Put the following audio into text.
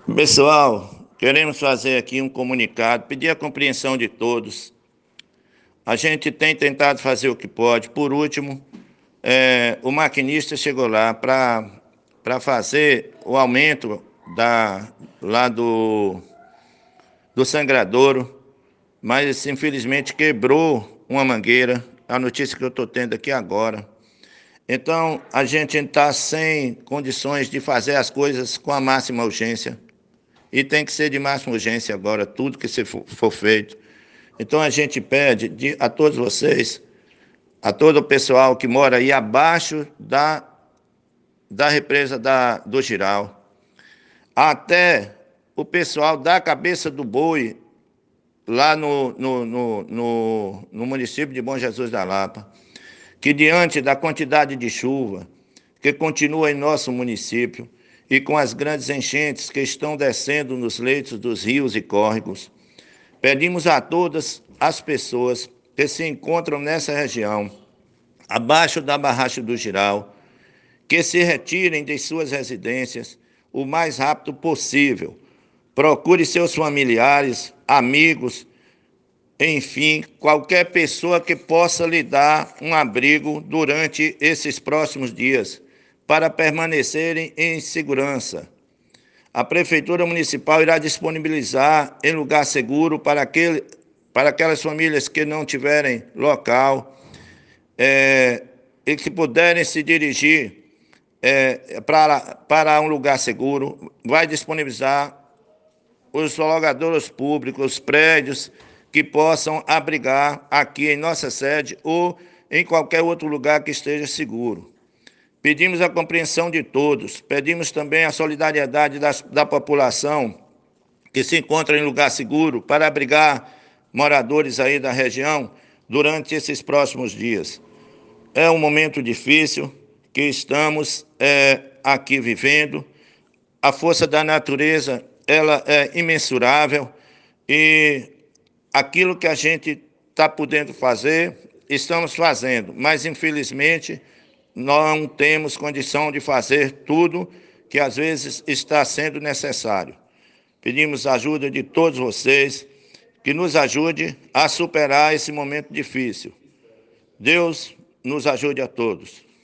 Pessoal, queremos fazer aqui um comunicado, pedir a compreensão de todos. A gente tem tentado fazer o que pode. Por último, o maquinista chegou lá para fazer o aumento lá do sangradouro, mas infelizmente quebrou uma mangueira, a notícia que eu estou tendo aqui agora. Então, a gente está sem condições de fazer as coisas com a máxima urgência. E tem que ser de máxima urgência agora, tudo que for feito. Então a gente pede a todos vocês, a todo o pessoal que mora aí abaixo da represa do Giral, até o pessoal da Cabeça do Boi, lá no município de Bom Jesus da Lapa, que diante da quantidade de chuva que continua em nosso município e com as grandes enchentes que estão descendo nos leitos dos rios e córregos, pedimos a todas as pessoas que se encontram nessa região, abaixo da barragem do Giral, que se retirem de suas residências o mais rápido possível. Procure seus familiares, amigos, enfim, qualquer pessoa que possa lhe dar um abrigo durante esses próximos dias, para permanecerem em segurança. A Prefeitura Municipal irá disponibilizar em lugar seguro para aquelas famílias que não tiverem local e que puderem se dirigir para um lugar seguro. Vai disponibilizar os alugadores públicos, os prédios que possam abrigar aqui em nossa sede ou em qualquer outro lugar que esteja seguro. Pedimos a compreensão de todos, pedimos também a solidariedade da população que se encontra em lugar seguro para abrigar moradores aí da região durante esses próximos dias. É um momento difícil que estamos aqui vivendo. A força da natureza, ela é imensurável e aquilo que a gente está podendo fazer, estamos fazendo, mas infelizmente não temos condição de fazer tudo que às vezes está sendo necessário. Pedimos a ajuda de todos vocês, que nos ajude a superar esse momento difícil. Deus nos ajude a todos.